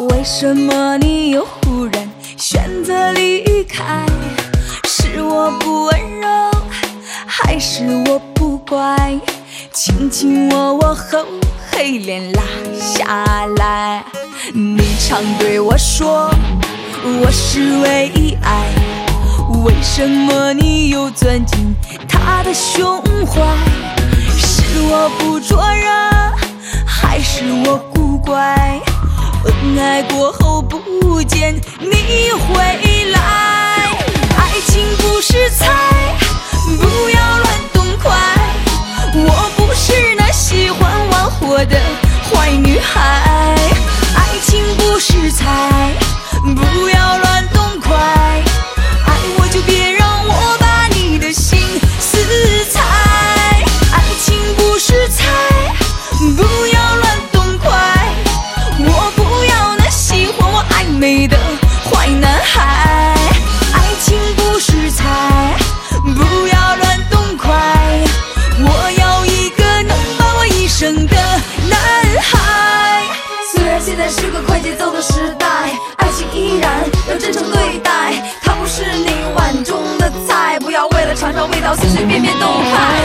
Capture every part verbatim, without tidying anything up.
为什么你又忽然选择离开？是我不温柔，还是我不乖？卿卿我我后，黑脸拉下来。你常对我说我是唯一爱，为什么你又钻进他的胸怀？是我不灼热，还是我古怪？恩爱过后不见你回来，爱情不是菜，不要乱动筷。我不是那喜欢玩火的坏女孩，爱情不是菜，不要乱动筷。爱我就别让我把你的心撕拆，爱情不是菜，不要乱动筷。我不要那喜欢我暧昧的坏男孩，爱情不是菜，不要乱动筷。我要一个能伴我一生的男孩。 虽然现在是个快节奏的时代，爱情依然要真诚对待。它不是你碗中的菜，不要为了尝尝味道随随便便动开。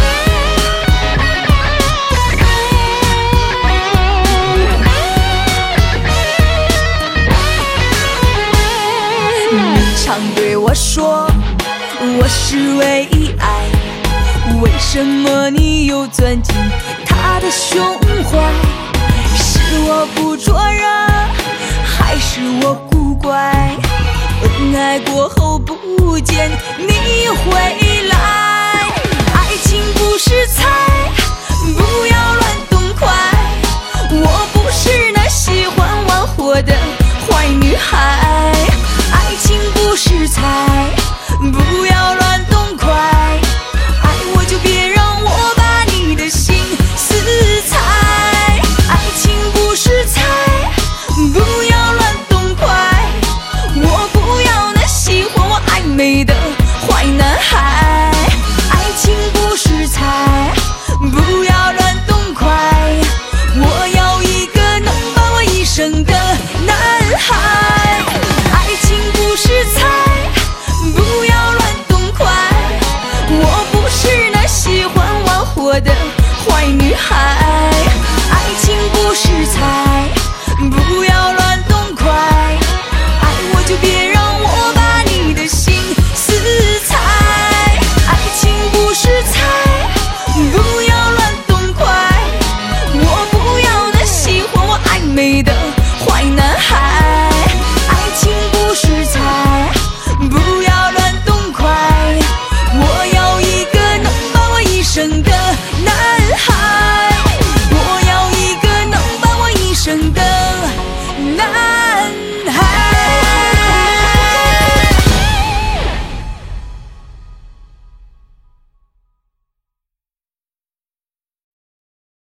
你常对我说我是唯一爱，为什么你又钻进他的胸怀？是我不灼热，还是我古怪？恩爱过后不见你回来，爱情不是菜，不要乱动筷。我不是那喜欢玩火的坏女孩，爱情不是菜，不要乱动筷。爱我就别让我把你的心撕拆，爱情不是菜，不要乱动筷。我不要那喜欢我暧昧的